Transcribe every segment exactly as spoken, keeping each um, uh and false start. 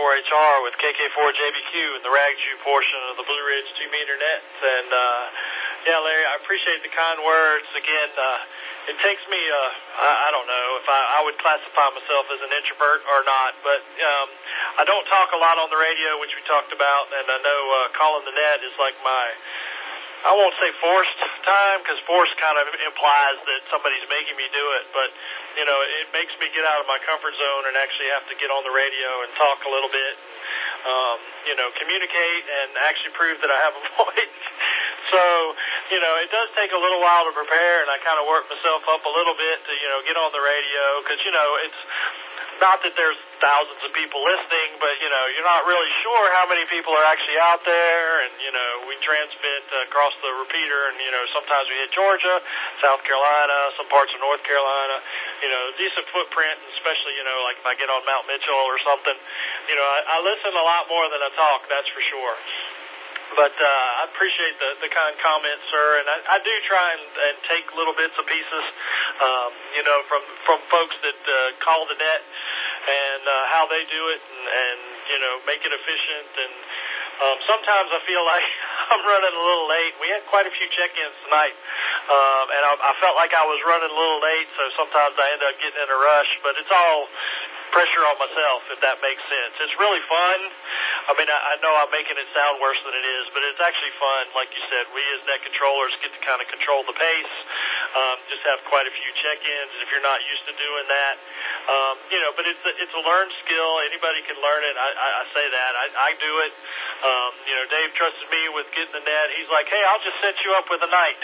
four H R with K K four J B Q and the Ragju portion of the Blue Ridge two-meter nets. And, uh, yeah, Larry, I appreciate the kind words. Again, uh, it takes me, uh, I, I don't know if I, I would classify myself as an introvert or not, but um, I don't talk a lot on the radio, which we talked about, and I know uh, calling the net is like my, I won't say forced time, because forced kind of implies that somebody's making me do it, but, you know, it makes me get out of my comfort zone and actually have to get on the radio and talk a little bit, um, you know, communicate and actually prove that I have a voice. So, you know, it does take a little while to prepare, and I kind of work myself up a little bit to, you know, get on the radio, because, you know, it's not that there's thousands of people listening, but, you know, you're not really sure how many people are actually out there, and, you know, we transmit uh, across the repeater, and, you know, sometimes we hit Georgia, South Carolina, some parts of North Carolina, you know, decent footprint, especially, you know, like if I get on Mount Mitchell or something, you know, I, I listen a lot more than I talk, that's for sure. But uh, I appreciate the, the kind comments, sir, and I, I do try and, and take little bits and pieces, um, you know, from, from folks that uh, call the net and uh, how they do it and, and, you know, make it efficient. And um, sometimes I feel like I'm running a little late. We had quite a few check-ins tonight, um, and I, I felt like I was running a little late, so sometimes I end up getting in a rush, but it's all pressure on myself, if that makes sense. It's really fun. I mean, I, I know I'm making it sound worse than it is, but it's actually fun. Like you said, we as net controllers get to kind of control the pace, um, just have quite a few check-ins if you're not used to doing that. Um, you know, but it's a, it's a learned skill. Anybody can learn it. I, I, I say that. I, I do it. Um, you know, Dave trusted me with getting the net. He's like, hey, I'll just set you up with a night.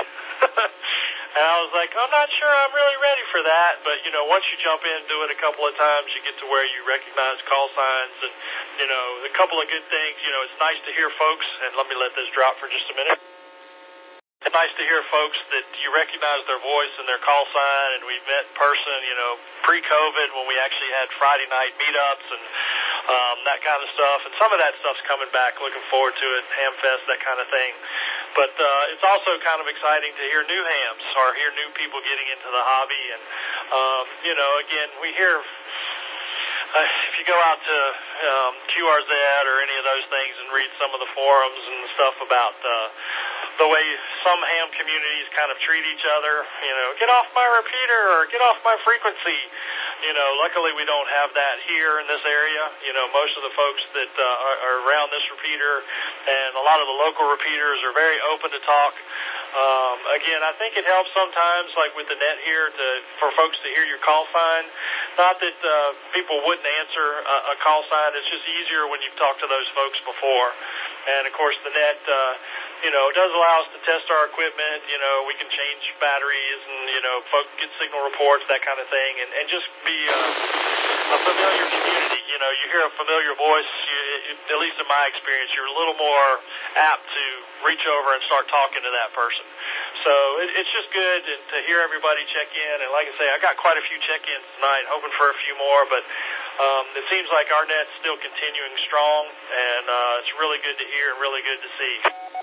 And I was like, I'm not sure I'm really ready for that. But, you know, once you jump in and do it a couple of times, you get to where you recognize call signs. And, you know, a couple of good things, you know, it's nice to hear folks, and let me let this drop for just a minute. It's nice to hear folks that you recognize their voice and their call sign, and we've met in person, you know, pre-COVID when we actually had Friday night meetups and um, that kind of stuff. And some of that stuff's coming back, looking forward to it, Hamfest, that kind of thing. But uh, it's also kind of exciting to hear new hams or hear new people getting into the hobby. And, um, you know, again, we hear, uh, if you go out to um, Q R Z or any of those things and read some of the forums and stuff about uh, the way some ham communities kind of treat each other, you know, get off my repeater or get off my frequency. You know, luckily we don't have that here in this area. You know, most of the folks that uh, are, are around this repeater and a lot of the local repeaters are very open to talk. Um, again, I think it helps sometimes, like with the net here, to for folks to hear your call sign. Not that uh, people wouldn't answer a, a call sign. It's just easier when you've talked to those folks before. And, of course, the net, uh, you know, does allow us to test our equipment. You know, we can change batteries and, you know, folks get signal reports, that kind of thing, and, and just be uh, a familiar community. You know, you hear a familiar voice, you, at least in my experience, you're a little more apt to reach over and start talking to that person. So it, it's just good to, to hear everybody check in. And like I say, I got quite a few check-ins tonight, hoping for a few more, but um, it seems like our net's still continuing strong, and uh, it's really good to hear and really good to see.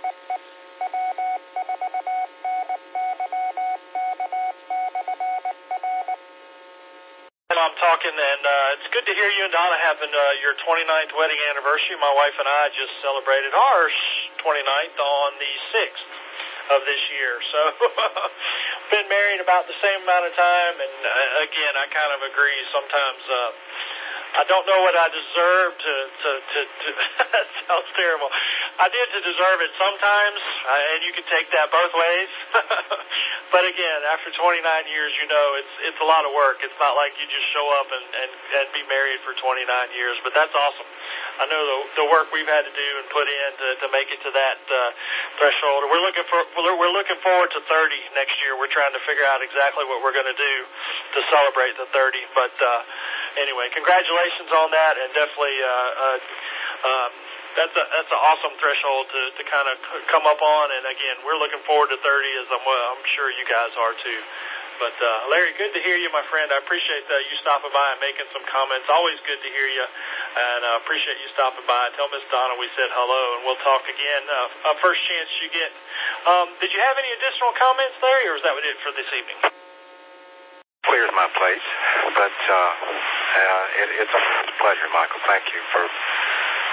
I'm talking, and uh, it's good to hear you and Donna having uh, your twenty-ninth wedding anniversary. My wife and I just celebrated our twenty-ninth on the sixth of this year. So, been married about the same amount of time, and uh, again, I kind of agree. Sometimes uh, I don't know what I deserve to, to, to, to that sounds terrible. I did to deserve it sometimes, uh, and you can take that both ways. But again, after twenty-nine years, you know, it's it's a lot of work. It's not like you just show up and, and, and be married for twenty-nine years, but that's awesome. I know the, the work we've had to do and put in to, to make it to that uh, threshold. We're looking for we're looking forward to thirty next year. We're trying to figure out exactly what we're going to do to celebrate the thirty. But uh, anyway, congratulations on that, and definitely uh, uh, um, that's a that's an awesome threshold to, to kind of come up on. And again, we're looking forward to thirty, as I'm well, I'm sure you guys are too. But, uh, Larry, good to hear you, my friend. I appreciate uh, you stopping by and making some comments. Always good to hear you, and I uh, appreciate you stopping by. Tell Miss Donna we said hello, and we'll talk again uh, uh, first chance you get. Um, did you have any additional comments, Larry, or is that it for this evening? Clears my place, but uh, uh, it, it's a pleasure, Michael. Thank you for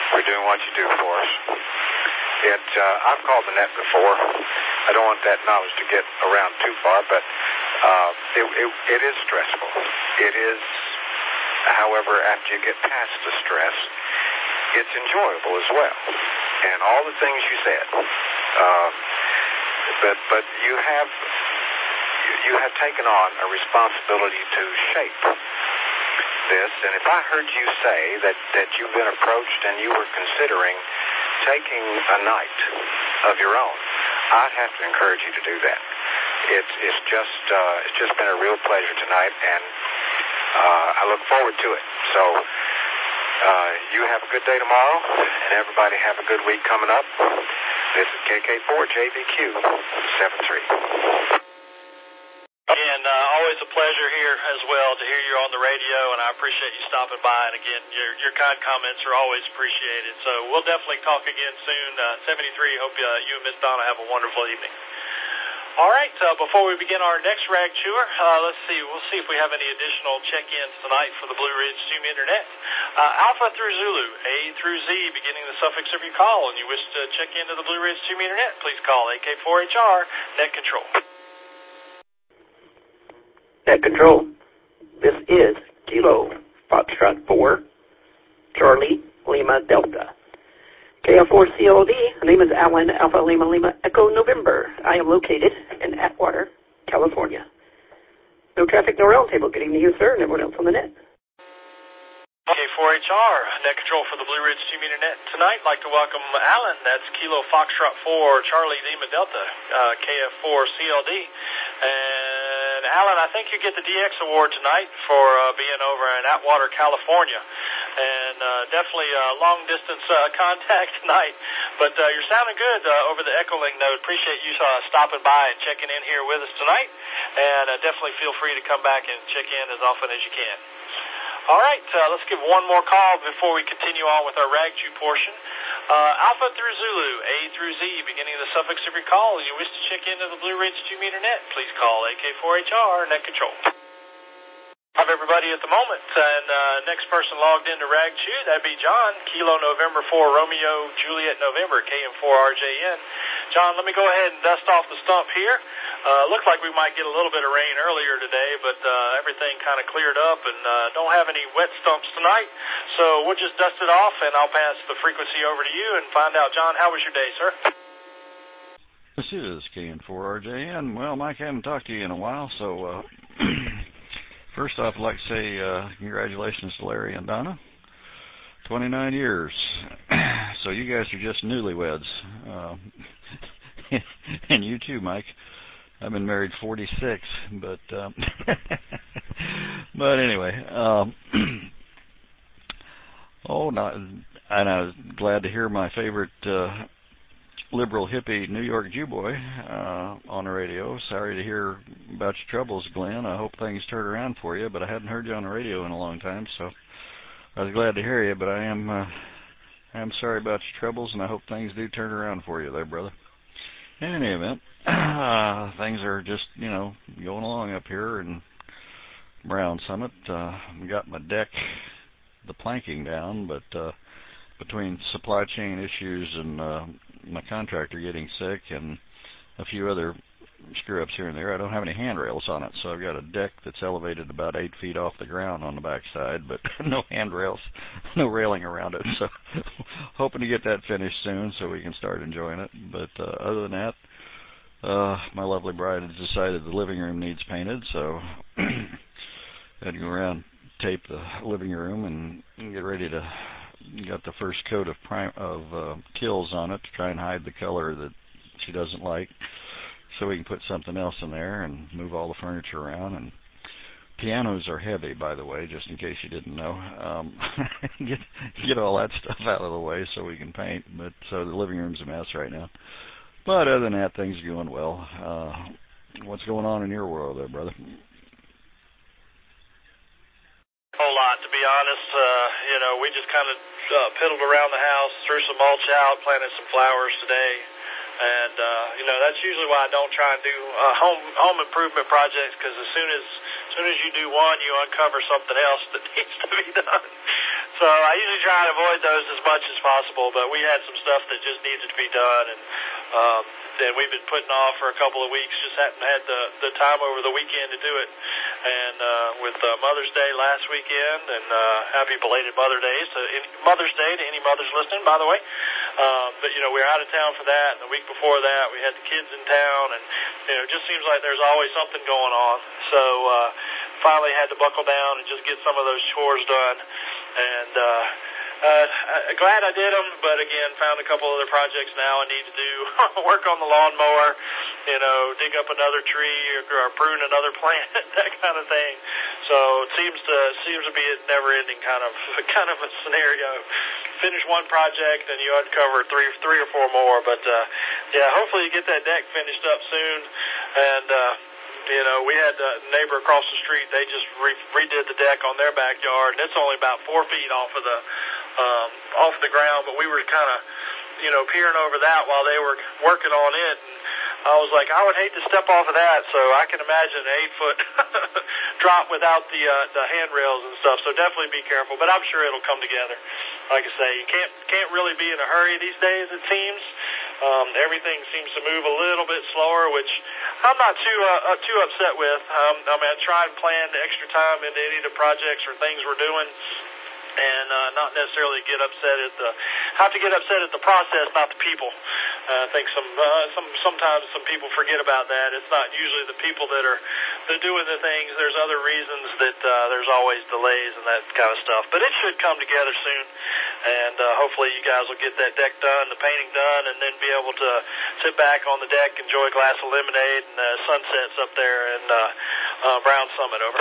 for doing what you do for us. It, uh, I've called the net before. I don't want that knowledge to get around too far, but uh, it, it, it is stressful. It is, however, after you get past the stress, it's enjoyable as well. And all the things you said. Um, but but you have you, you have taken on a responsibility to shape this. And if I heard you say that, that you've been approached and you were considering taking a night of your own, I'd have to encourage you to do that. It's it's just uh, it's just been a real pleasure tonight, and uh, I look forward to it. So uh, you have a good day tomorrow, and everybody have a good week coming up. This is K K four J B Q seven three. Again, uh, always a pleasure here as well to hear you on the radio, and I appreciate you stopping by. And again, your your kind comments are always appreciated. So we'll definitely talk again soon. Uh, seventy-three, hope you, uh, you and Miss Donna have a wonderful evening. All right, uh, before we begin our next rag chewer, uh, let's see, we'll see if we have any additional check-ins tonight for the Blue Ridge Zoom Internet. Uh, Alpha through Zulu, A through Z, beginning the suffix of your call, and you wish to check into the Blue Ridge Zoom Internet, please call A K four H R Net Control. Net Control, this is Kilo Foxtrot four, Charlie Lima Delta. K F four C L D, the name is Alan Alpha Lima Lima Echo November. I am located in Atwater, California. No traffic, no roundtable. Good evening to you, sir, and everyone else on the net. K four H R, Net Control for the Blue Ridge Zoom Internet. Tonight, I'd like to welcome Alan, that's Kilo Foxtrot four, Charlie Lima Delta, uh, K F four C L D. And Alan, I think you get the D X Award tonight for uh, being over in Atwater, California. And uh, definitely uh, long-distance uh, contact tonight. But uh, you're sounding good uh, over the Echolink node. Appreciate you uh, stopping by and checking in here with us tonight. And uh, definitely feel free to come back and check in as often as you can. All right, uh, let's give one more call before we continue on with our rag chew portion. Uh, Alpha through Zulu, A through Z, beginning of the suffix of your call. You wish to check into the Blue Ridge two meter net, please call A K four H R Net Control. Have everybody at the moment, and uh, next person logged into Rag Chew, that'd be John, Kilo November four, Romeo, Juliet November, K M four R J N. John, let me go ahead and dust off the stump here. Uh, looks like we might get a little bit of rain earlier today, but uh, everything kind of cleared up, and uh, don't have any wet stumps tonight, so we'll just dust it off, and I'll pass the frequency over to you and find out. John, how was your day, sir? This is K M four R J N. Well, Mike, I haven't talked to you in a while, so... Uh, First off, I'd like to say uh, congratulations to Larry and Donna. twenty-nine years. So you guys are just newlyweds. Uh, and you too, Mike. I've been married forty-six, but um, but anyway. Um, oh, not, and I was glad to hear my favorite uh, liberal hippie New York Jew boy uh, on the radio. Sorry to hear about your troubles, Glenn. I hope things turn around for you, but I hadn't heard you on the radio in a long time, so I was glad to hear you, but I am uh, I am sorry about your troubles, and I hope things do turn around for you there, brother. In any event, uh, things are just, you know, going along up here in Brown Summit. Uh, got my deck, the planking down, but uh, between supply chain issues and uh, my contractor getting sick and a few other screw-ups here and there, I don't have any handrails on it, so I've got a deck that's elevated about eight feet off the ground on the backside, but no handrails, no railing around it, so hoping to get that finished soon so we can start enjoying it. But uh, other than that, uh, my lovely bride has decided the living room needs painted, so I had to go around, tape the living room, and get ready to got the first coat of prime, of uh, Kills on it to try and hide the color that she doesn't like, so we can put something else in there and move all the furniture around. And pianos are heavy, by the way, just in case you didn't know. Um, get get all that stuff out of the way so we can paint. But so the living room's a mess right now. But other than that, things are going well. Uh, what's going on in your world there, brother? Whole lot, to be honest. Uh, you know, we just kind of uh, piddled around the house, threw some mulch out, planted some flowers today, and uh, you know, that's usually why I don't try and do uh, home home improvement projects, because as soon as as soon as you do one, you uncover something else that needs to be done. So I usually try to avoid those as much as possible, but we had some stuff that just needed to be done, and um, that we've been putting off for a couple of weeks. Just hadn't had the, the time over the weekend to do it. And uh, with uh, Mother's Day last weekend, and uh, happy belated Mother Day, so any, Mother's Day to any mothers listening, by the way. Um, but, you know, we were out of town for that, and the week before that we had the kids in town, and, you know, it just seems like there's always something going on. So uh, finally had to buckle down and just get some of those chores done. And uh, uh, glad I did them, but again, found a couple other projects now I need to do. Work on the lawnmower, you know, dig up another tree or, or prune another plant, that kind of thing. So it seems to seems to be a never-ending kind of kind of a scenario. Finish one project and you uncover three three or four more. But uh, yeah, hopefully you get that deck finished up soon. And uh, you know, we had a neighbor across the street. They just re- redid the deck on their backyard, and it's only about four feet off of the um, off the ground. But we were kind of, you know, peering over that while they were working on it. And I was like, I would hate to step off of that. So I can imagine an eight foot drop without the uh, the handrails and stuff. So definitely be careful. But I'm sure it'll come together. Like I say, you can't can't really be in a hurry these days, it seems. Um, everything seems to move a little bit slower, which I'm not too uh, uh, too upset with. Um, I mean, I try and plan the extra time into any of the projects or things we're doing, and uh, not necessarily get upset at the have to get upset at the process, not the people. Uh, I think some uh, some sometimes some people forget about that. It's not usually the people that are that are doing the things. There's other reasons that uh, there's always delays and that kind of stuff. But it should come together soon, and uh, hopefully you guys will get that deck done, the painting done, and then be able to sit back on the deck, enjoy a glass of lemonade and uh, sunsets up there in uh, uh, Brown Summit. Over.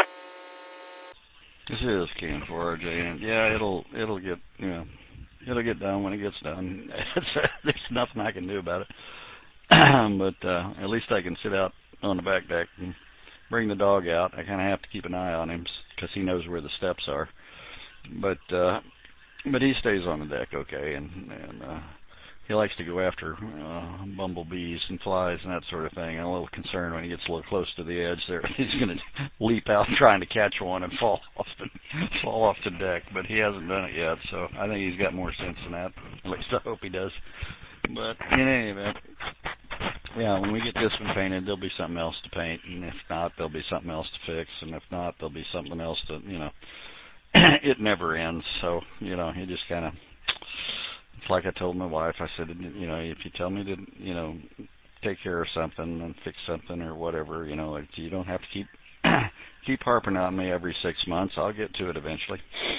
This is Ken for R J, and yeah, it'll it'll get you know it'll get done when it gets done. There's nothing I can do about it, but uh, at least I can sit out on the back deck and bring the dog out. I kind of have to keep an eye on him because he knows where the steps are, but uh, but he stays on the deck okay, and and uh, he likes to go after uh, bumblebees and flies and that sort of thing. I'm a little concerned when he gets a little close to the edge there. He's going to leap out trying to catch one and fall off the fall off the deck, but he hasn't done it yet, so I think he's got more sense than that. At least I hope he does. But in any event, yeah, when we get this one painted, there'll be something else to paint, and if not, there'll be something else to fix, and if not, there'll be something else to, you know, it never ends. So, you know, he just kind of, it's like I told my wife, I said, you know, if you tell me to, you know, take care of something and fix something or whatever, you know, like, you don't have to keep keep harping on me every six months. I'll get to it eventually.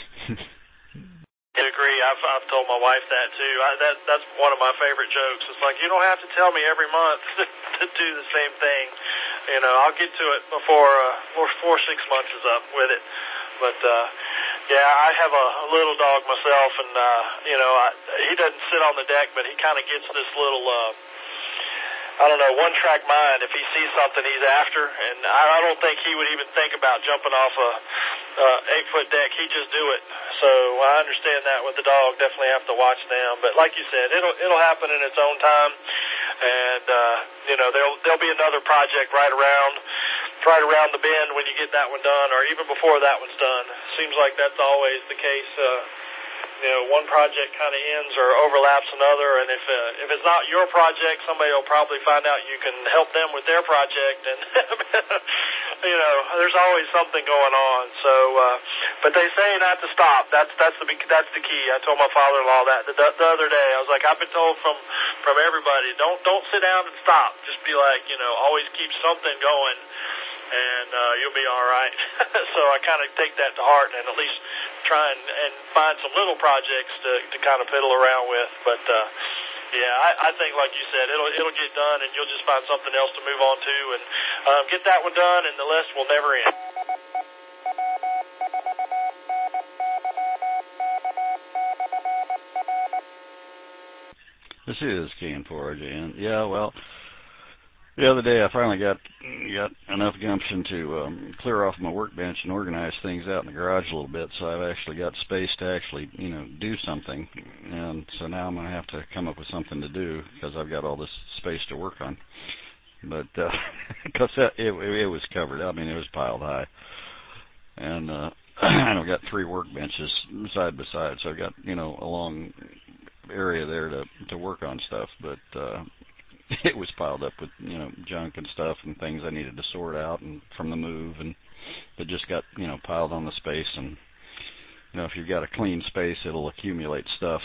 I agree. I've I've told my wife that too. I, that that's one of my favorite jokes. It's like, you don't have to tell me every month to do the same thing. You know, I'll get to it before uh, before six months is up with it. But uh, yeah, I have a, a little dog myself, and uh, you know, I, he doesn't sit on the deck, but he kind of gets this little, uh, I don't know, one-track mind. If he sees something he's after, and I, I don't think he would even think about jumping off a uh, eight-foot deck. He'd just do it. So I understand that with the dog. Definitely have to watch them. But like you said, it'll it'll happen in its own time, and uh, you know, there'll there'll be another project right around. right around the bend when you get that one done, or even before that one's done. Seems like that's always the case. Uh, you know, one project kind of ends or overlaps another, and if uh, if it's not your project, somebody will probably find out you can help them with their project, and you know, there's always something going on. So, uh, but they say not to stop. That's that's the that's the key. I told my father-in-law that the, the other day. I was like, I've been told from from everybody, don't don't sit down and stop. Just be like, you know, always keep something going, and uh, you'll be all right. So I kind of take that to heart and at least try and, and find some little projects to, to kind of fiddle around with. But, uh, yeah, I, I think, like you said, it'll it'll get done, and you'll just find something else to move on to. And um, get that one done, and the list will never end. This is Ken for R J, and yeah, well, the other day I finally got got enough gumption to um, clear off my workbench and organize things out in the garage a little bit, so I've actually got space to actually, you know, do something. And so now I'm going to have to come up with something to do because I've got all this space to work on. But because uh, it, it, it was covered, I mean, it was piled high. And uh, and I've got three workbenches side by side, so I've got, you know, a long area there to to work on stuff, but uh, it was piled up with, you know, junk and stuff and things I needed to sort out and from the move, and it just got, you know, piled on the space. And you know, if you've got a clean space, it'll accumulate stuff.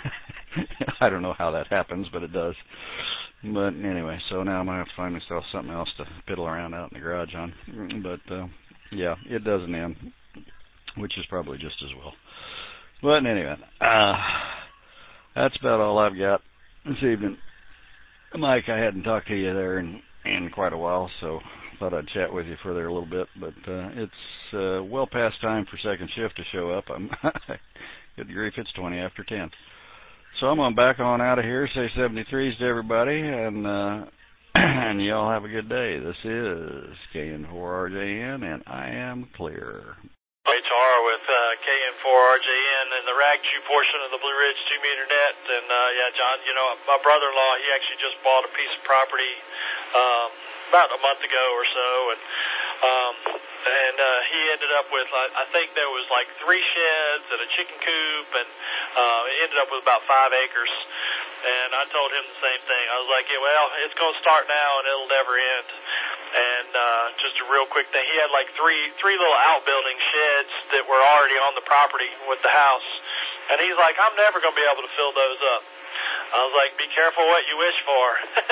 I don't know how that happens, but it does. But anyway, so now I'm going to have to find myself something else to piddle around out in the garage on. But, uh, yeah, it doesn't end, which is probably just as well. But anyway, uh, that's about all I've got this evening. Mike, I hadn't talked to you there in, in quite a while, so thought I'd chat with you further a little bit. But uh, it's uh, well past time for second shift to show up. I'm good grief, it's twenty after ten. So I'm going to back on out of here, say seventy-threes to everybody, and uh, and y'all have a good day. This is K N four R J N, and I am clear. H R with uh, K N four R J N and the Ragchu portion of the Blue Ridge two meter net. And, uh, yeah, John, you know, my brother-in-law, he actually just bought a piece of property um, about a month ago or so, and um, and uh, he ended up with, I, I think there was like three sheds and a chicken coop, and uh, it ended up with about five acres. And I told him the same thing. I was like, yeah, well, it's going to start now and it'll never end. And uh, just a real quick thing, he had like three three little outbuilding sheds that were already on the property with the house. And he's like, I'm never going to be able to fill those up. I was like, be careful what you wish for.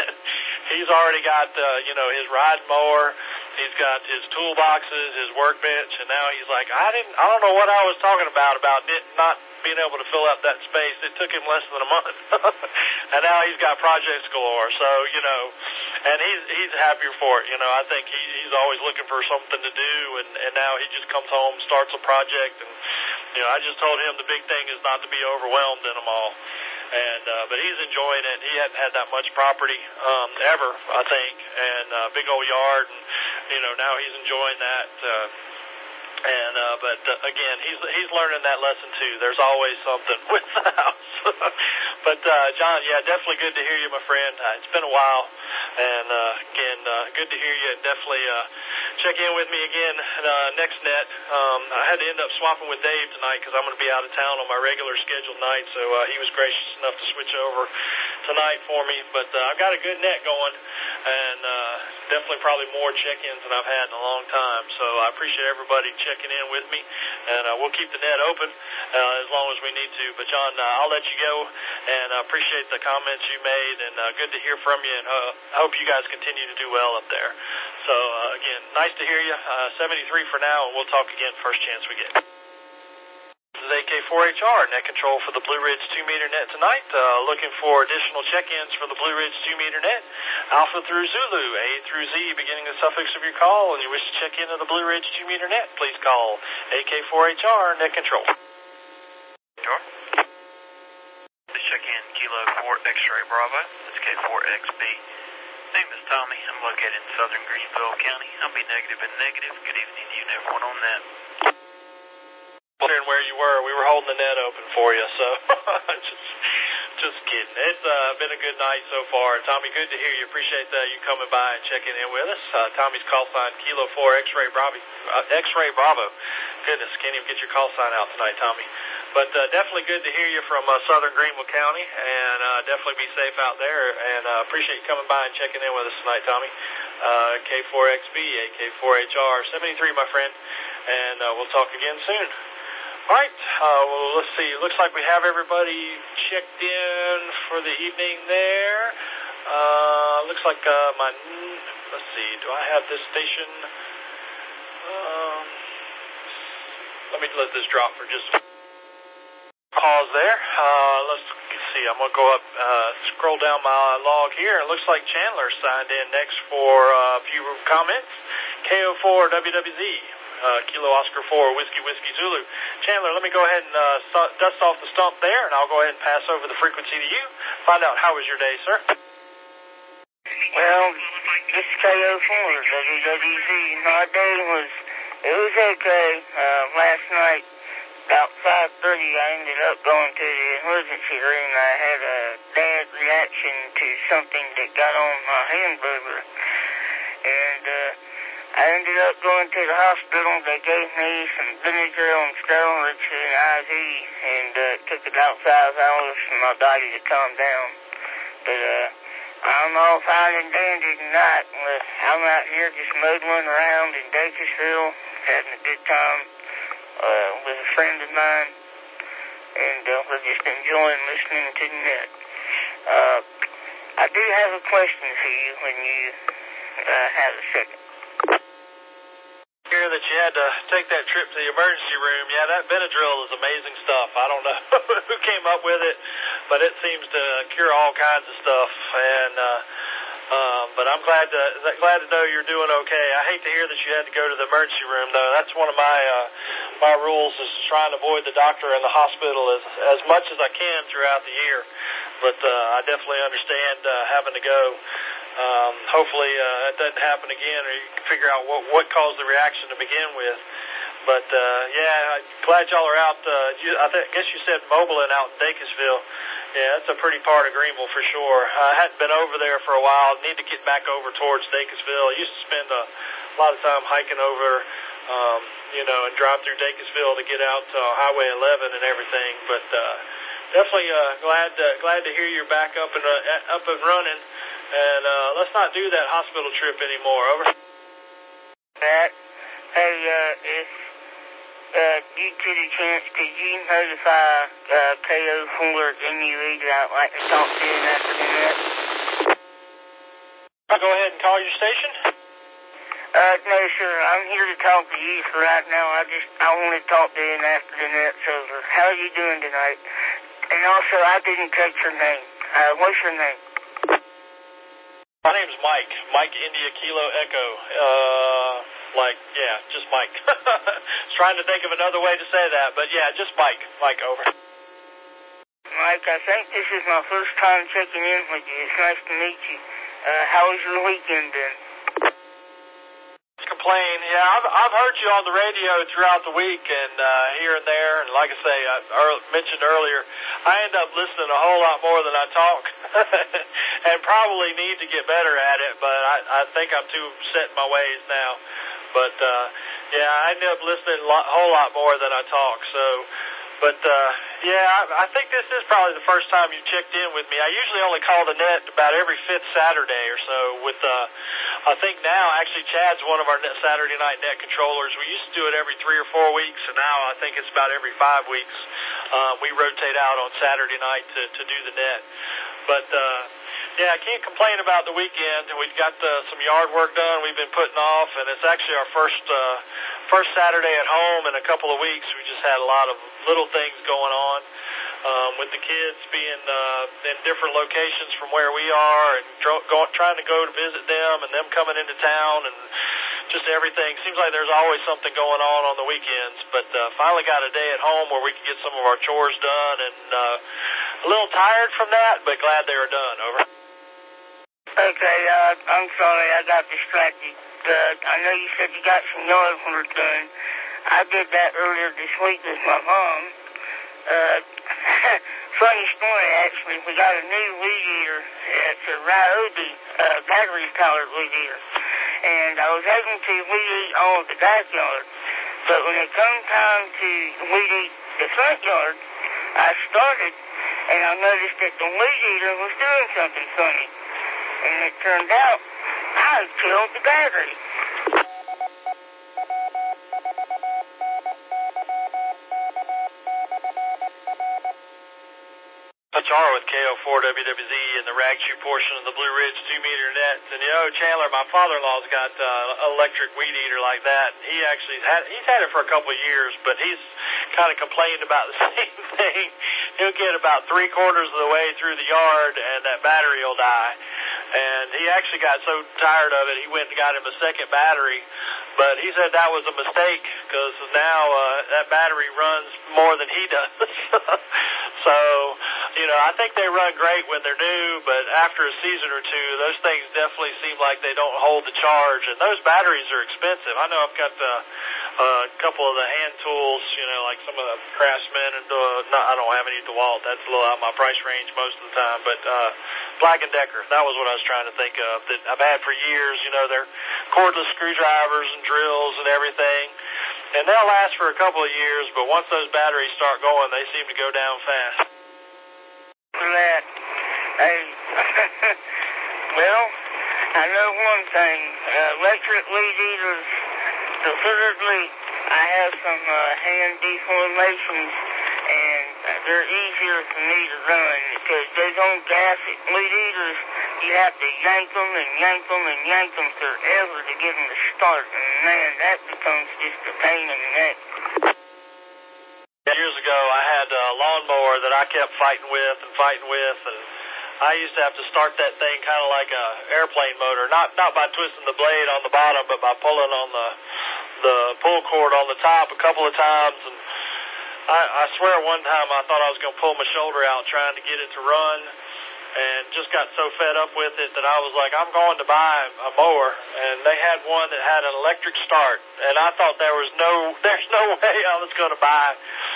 He's already got, uh, you know, his riding mower. He's got his toolboxes, his workbench, and now he's like, I didn't, I don't know what I was talking about, about not being able to fill out that space. It took him less than a month. And now he's got projects galore. So, you know, and he's he's happier for it. You know, I think he, he's always looking for something to do, and, and now he just comes home, starts a project, and, you know, I just told him the big thing is not to be overwhelmed in them all. And uh, but he's enjoying it. He hadn't had that much property um, ever, I think, and uh, big old yard, and you know now he's enjoying that. Uh, and uh, but uh, again, he's he's learning that lesson too. There's always something with the house. But uh, John, yeah, definitely good to hear you, my friend. Uh, it's been a while, and uh, again, uh, good to hear you. And definitely uh, check in with me again uh, next net. Um, I had to end up swapping with Dave tonight because I'm going to be out of town on my regular scheduled night. So uh, he was gracious enough to switch over tonight for me. But uh, I've got a good net going, and uh, definitely probably more check-ins than I've had in a long time. So I appreciate everybody checking in with me, and uh, we'll keep the net open uh, as long as we need to. But John, uh, I'll let you go, and I appreciate the comments you made, and uh, good to hear from you, and uh, I hope you guys continue to do well up there. So uh, again, nice to hear you. Uh, seventy-three for now, and we'll talk again first chance we get. This is A K four H R, net control for the Blue Ridge two meter net tonight. Uh, looking for additional check-ins for the Blue Ridge two meter net. Alpha through Zulu, A through Z, beginning the suffix of your call, and you wish to check into the Blue Ridge two meter net, please call A K four H R, net control. Sure. Please check in Kilo four X-Ray Bravo. It's K four X B. Name is Tommy. I'm located in southern Greenville County. I'll be negative and negative. Good evening to you and everyone on that. Wondering where you were. We were holding the net open for you, so just just kidding. It's uh, been a good night so far. Tommy, good to hear you. Appreciate uh, you coming by and checking in with us. Uh, Tommy's call sign, Kilo four X-Ray Bravo. Uh, X-Ray Bravo. Goodness, can't even get your call sign out tonight, Tommy. But uh, definitely good to hear you from uh, southern Greenville County, and uh, definitely be safe out there, and uh, appreciate you coming by and checking in with us tonight, Tommy. Uh, K four X B, A K four H R, seventy-three, my friend, and uh, we'll talk again soon. All right, uh, well, let's see. Looks like we have everybody checked in for the evening there. Uh, looks like uh, my, let's see, do I have this station? Um, let me let this drop for just a pause there. Uh, let's see, I'm going to go up, uh, scroll down my log here. It looks like Chandler signed in next for uh, a few comments. K O four W W Z. Uh, Kilo Oscar four, Whiskey Whiskey Zulu. Chandler, let me go ahead and uh, st- dust off the stump there, and I'll go ahead and pass over the frequency to you. Find out, how was your day, sir? Well, this is K O four, W W Z. My day was, it was okay. Uh, last night, about five thirty, I ended up going to the emergency room. I had a bad reaction to something that got on my hamburger. And, uh, I ended up going to the hospital. They gave me some Benadryl and steroids in an I V, and uh, it took about five hours for my body to calm down. But uh, I'm all fine and dandy tonight. I'm out here just modeling around in Dacusville, having a good time uh, with a friend of mine, and uh, we're just enjoying listening to the net. Uh, I do have a question for you when you uh, have a second. Hear that you had to take that trip to the emergency room. Yeah, that Benadryl is amazing stuff. I don't know who came up with it, but it seems to cure all kinds of stuff. And uh, um, but I'm glad to glad to know you're doing okay. I hate to hear that you had to go to the emergency room, though. That's one of my uh, my rules is trying to avoid the doctor and the hospital as as much as I can throughout the year. But uh, I definitely understand uh, having to go. Um, hopefully uh, it doesn't happen again, or you can figure out what, what caused the reaction to begin with. But, uh, yeah, I'm glad y'all are out. Uh, you, I th- guess you said Moblin out in Dacusville. Yeah, that's a pretty part of Greenville for sure. I hadn't been over there for a while. Need to get back over towards Dacusville. I used to spend a lot of time hiking over, um, you know, and drive through Dacusville to get out to Highway eleven and everything. But uh, definitely uh, glad to, glad to hear you're back up and uh, up and running. And uh, let's not do that hospital trip anymore. Over. That, hey, uh, if uh, due to the chance, could you notify uh, K O four N U E that I'd like to talk to him after the net? I'll go ahead and call your station. Uh, no, sir. I'm here to talk to you for right now. I just, I want to talk to him after the net's over. How are you doing tonight? And also, I didn't catch your name. Uh, what's your name? My name's Mike. Mike India Kilo Echo. Uh, like, yeah, just Mike. I was trying to think of another way to say that, but yeah, just Mike. Mike, over. Mike, I think this is my first time checking in with you. It's nice to meet you. Uh, how was your weekend been? Complain. Yeah, I've, I've heard you on the radio throughout the week and uh, here and there, and like I say, I er, mentioned earlier, I end up listening a whole lot more than I talk, and probably need to get better at it, but I, I think I'm too set in my ways now. But uh, yeah, I end up listening a lot, whole lot more than I talk. So, but uh, yeah, I, I think this is probably the first time you checked in with me. I usually only call the net about every fifth Saturday or so. With uh, I think now actually Chad's one of our net Saturday night net controllers. We used to do it every three or four weeks, and now I think it's about every five weeks. Uh, we rotate out on Saturday night to, to do the net. But uh, yeah, I can't complain about the weekend. We've got uh, some yard work done we've been putting off, and it's actually our first uh, first Saturday at home in a couple of weeks. We just had a lot of little things going on um, with the kids being uh, in different locations from where we are, and tr- go, trying to go to visit them, and them coming into town, and just everything. Seems like there's always something going on on the weekends, but uh, finally got a day at home where we can get some of our chores done, and uh, a little tired from that, but glad they were done. Over. Okay, uh, I'm sorry I got distracted. Uh, I know you said you got some yard work done. I did that earlier this week with my mom. Uh, funny story, actually. We got a new weed eater. It's a Ryobi uh, battery-powered weed eater. And I was having to weed eat all of the backyard. But when it come time to weed eat the front yard, I started, and I noticed that the weed eater was doing something funny. And it turned out I killed the battery. Char with K O four W W Z in the Ragchu portion of the Blue Ridge two-meter nets. And, you know, Chandler, my father-in-law's got uh, an electric weed eater like that. He actually had, he's had it for a couple of years, but he's kind of complained about the same thing. He'll get about three-quarters of the way through the yard, and that battery will die. And he actually got so tired of it, he went and got him a second battery. But he said that was a mistake because now uh, that battery runs more than he does. So, you know, I think they run great when they're new, but after a season or two, those things definitely seem like they don't hold the charge. And those batteries are expensive. I know I've got uh, a couple of the hand tools, you know, like some of the Craftsman, and uh, not, I don't have any DeWalt. That's a little out of my price range most of the time. But uh, Black and Decker. That was what I was trying to think of, that I've had for years. You know, they're cordless screwdrivers and drills and everything. And they'll last for a couple of years, but once those batteries start going, they seem to go down fast. That, hey, well, I know one thing. Uh, electric weed eaters, supposedly, I have some uh, hand deformations, and they're easier for me to run because those old gas weed eaters, you have to yank them and yank them and yank them forever to get them to start, and man, that becomes just a pain in the neck. Years ago, I had a lawnmower that I kept fighting with and fighting with, and I used to have to start that thing kind of like a airplane motor, not not by twisting the blade on the bottom, but by pulling on the the pull cord on the top a couple of times. And I, I swear one time I thought I was going to pull my shoulder out trying to get it to run, and just got so fed up with it that I was like, I'm going to buy a mower. And they had one that had an electric start, and I thought there was no, there's no way I was going to buy.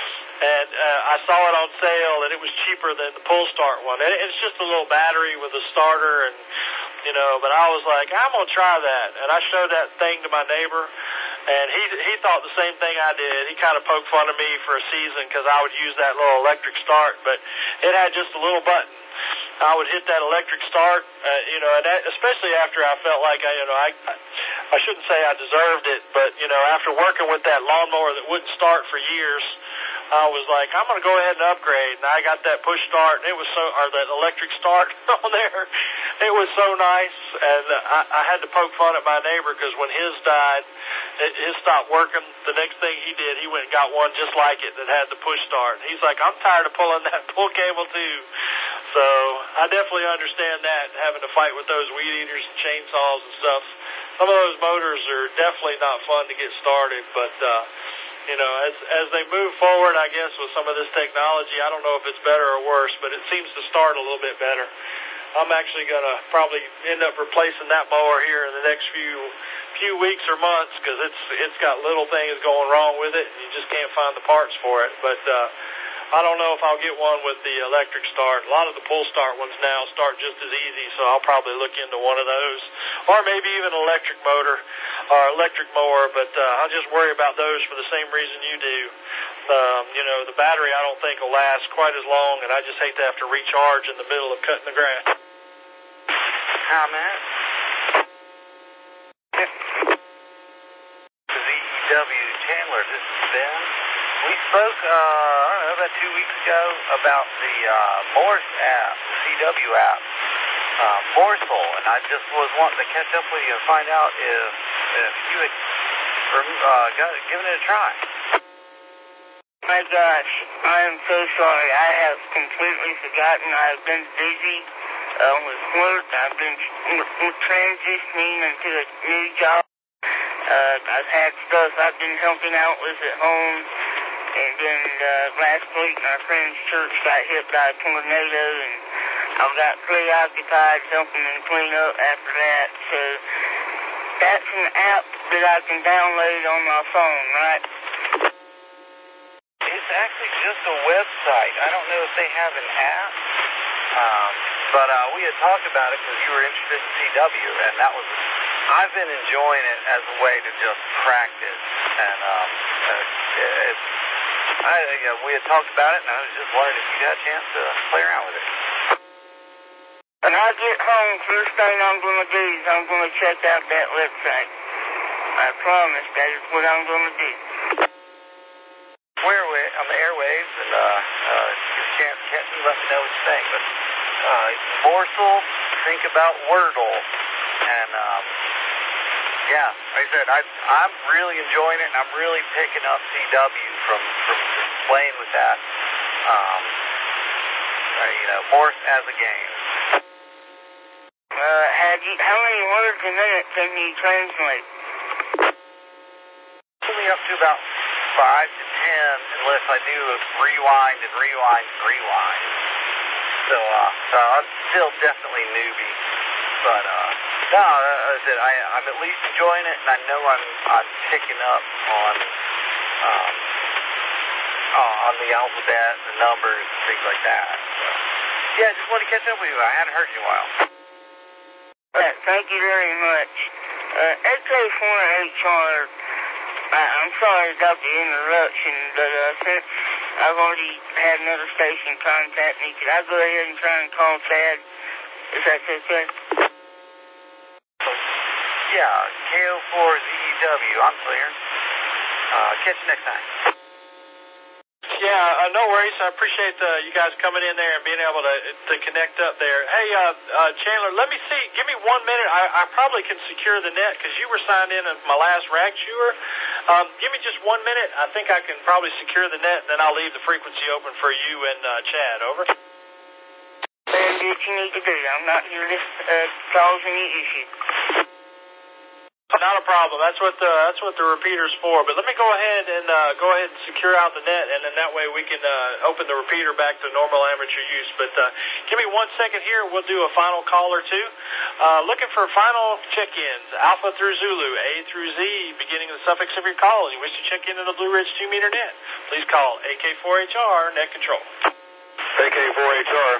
And uh, I saw it on sale, and it was cheaper than the pull start one. And it's just a little battery with a starter, and you know. But I was like, I'm gonna try that, and I showed that thing to my neighbor, and he he thought the same thing I did. He kind of poked fun of me for a season because I would use that little electric start, but it had just a little button. I would hit that electric start, uh, you know, and that, especially after I felt like I, you know, I, I shouldn't say I deserved it, but you know, after working with that lawnmower that wouldn't start for years, I was like, I'm going to go ahead and upgrade. And I got that push start, and it was so, or that electric start on there. It was so nice. And I, I had to poke fun at my neighbor because when his died, it, his stopped working. The next thing he did, he went and got one just like it that had the push start. And he's like, I'm tired of pulling that pull cable too. So I definitely understand that, having to fight with those weed eaters and chainsaws and stuff. Some of those motors are definitely not fun to get started, but uh, you know, as as they move forward, I guess, with some of this technology, I don't know if it's better or worse, but it seems to start a little bit better. I'm actually going to probably end up replacing that mower here in the next few few weeks or months because it's it's got little things going wrong with it, and you just can't find the parts for it. But uh, I don't know if I'll get one with the electric start. A lot of the pull start ones now start just as easy, so I'll probably look into one of those, or maybe even an electric motor or electric mower. But uh, I'll just worry about those for the same reason you do. Um, you know, the battery I don't think will last quite as long, and I just hate to have to recharge in the middle of cutting the grass. Hi, Matt. Z W Chandler, this is Ben. We spoke, uh, I don't know, about two weeks ago about the uh, Morse app, the C W app, uh, Morseful, and I just was wanting to catch up with you and find out if if you had uh, got, given it a try. My gosh, I am so sorry. I have completely forgotten. I've been busy uh, with work. I've been transitioning into a new job. Uh, I've had stuff I've been helping out with at home. And then uh, last week, my friend's church got hit by a tornado, and I got preoccupied helping them clean up after that. So that's an app that I can download on my phone, right? It's actually just a website. I don't know if they have an app, um, but uh, we had talked about it because you were interested in C W, and that was. I've been enjoying it as a way to just practice, and um, uh, it's. I, you know, we had talked about it, and I was just wondering if you got a chance to play around with it. When I get home, first thing I'm going to do is I'm going to check out that website. I promise that is what I'm going to do. Where we on the airwaves, and uh, uh, just can't catch me. Let me know what you think. But uh, Morsel, think about Wordle, and um, yeah, like I said, I, I'm really enjoying it, and I'm really picking up C W from from just playing with that. Um, uh, you know, Morse as a game. Uh, have you, how many words a minute can you translate? Only up to about five to ten, unless I do a rewind and rewind and rewind. So, uh, so I'm still definitely newbie, but uh, no, as I said, I, I'm at least enjoying it, and I know I'm I'm picking up on um, on the alphabet, the numbers, and things like that. So, Yeah, just wanted to catch up with you. I hadn't heard you in a while. Uh, thank you very much. Uh, A K four H R, I, I'm sorry about the interruption, but uh, since I've already had another station contact me, could I go ahead and try and call Chad, if that's okay? Yeah, K O four Z E W, I'm clear. Uh, catch you next time. Yeah, uh, no worries. I appreciate uh, you guys coming in there and being able to to connect up there. Hey, uh, uh, Chandler, let me see. Give me one minute. I, I probably can secure the net because you were signed in as my last rag chewer. Um, give me just one minute. I think I can probably secure the net, and then I'll leave the frequency open for you and uh, Chad. Over. And do what you need to do. I'm not here to uh, cause any issues. Not a problem. That's what the that's what the repeater's for. But let me go ahead and uh, go ahead and secure out the net, and then that way we can uh, open the repeater back to normal amateur use. But uh, give me one second here. We'll do a final call or two. Uh, looking for final check-ins. Alpha through Zulu, A through Z, beginning the suffix of your call. You wish to check into the Blue Ridge two meter net? Please call A K four H R net control. A K four H R.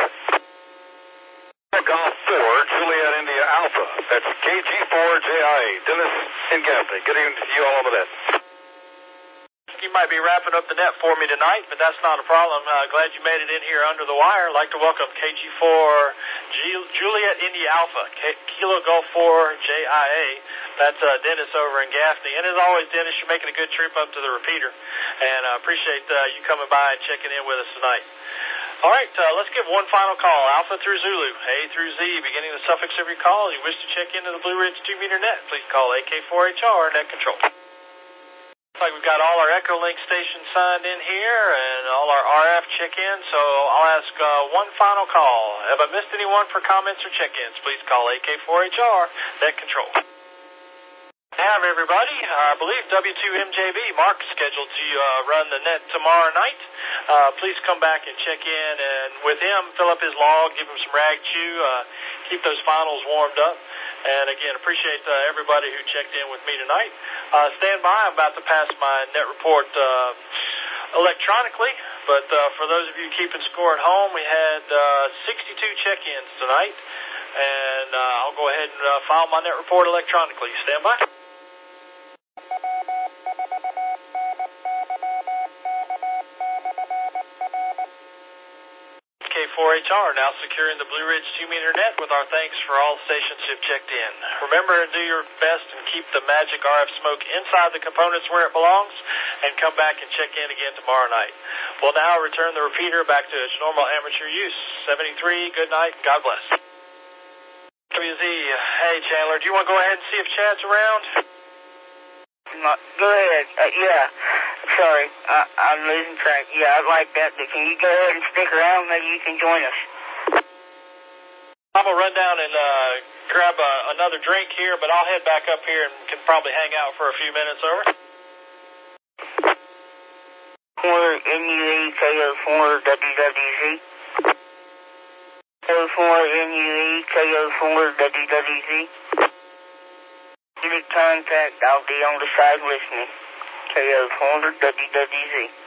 Golf four, Juliet India Alpha. That's K G four J I A. Dennis and Gaffney. Good evening to you all over that. You might be wrapping up the net for me tonight, but that's not a problem. Uh, glad you made it in here under the wire. I'd like to welcome K G four G- Juliet India Alpha, K- Kilo Golf four J I A. That's uh, Dennis over in Gaffney. And as always, Dennis, you're making a good trip up to the repeater. And I uh, appreciate uh, you coming by and checking in with us tonight. All right, uh, let's give one final call. Alpha through Zulu, A through Z, beginning the suffix of your call. You wish to check into the Blue Ridge two meter net? Please call A K four H R net control. Looks like we've got all our Echolink stations signed in here and all our R F check-ins, so I'll ask uh, one final call. Have I missed anyone for comments or check-ins? Please call A K four H R net control. Have everybody. Uh, I believe W two M J B, Mark's scheduled to uh, run the net tomorrow night. Uh, please come back and check in, and with him, fill up his log, give him some rag chew, uh, keep those finals warmed up. And again, appreciate uh, everybody who checked in with me tonight. Uh, stand by. I'm about to pass my net report uh, electronically, but uh, for those of you keeping score at home, we had uh, sixty-two check-ins tonight, and uh, I'll go ahead and uh, file my net report electronically. Stand by. K four H R now securing the Blue Ridge two meter net with our thanks for all stations who've checked in. Remember to do your best and keep the magic R F smoke inside the components where it belongs, and come back and check in again tomorrow night. We'll now return the repeater back to its normal amateur use. seventy-three, good night, God bless. W Z, hey Chandler, do you want to go ahead and see if Chad's around? Go ahead. Uh, yeah. Sorry, I, I'm losing track. Yeah, I'd like that, but can you go ahead and stick around? Maybe you can join us. I'm going to run down and uh, grab a, another drink here, but I'll head back up here and can probably hang out for a few minutes. Over. four N U E K O four W W Z. K O four N U E K O four W W Z. Unit contact, I'll be on the side listening. K O four W W Z.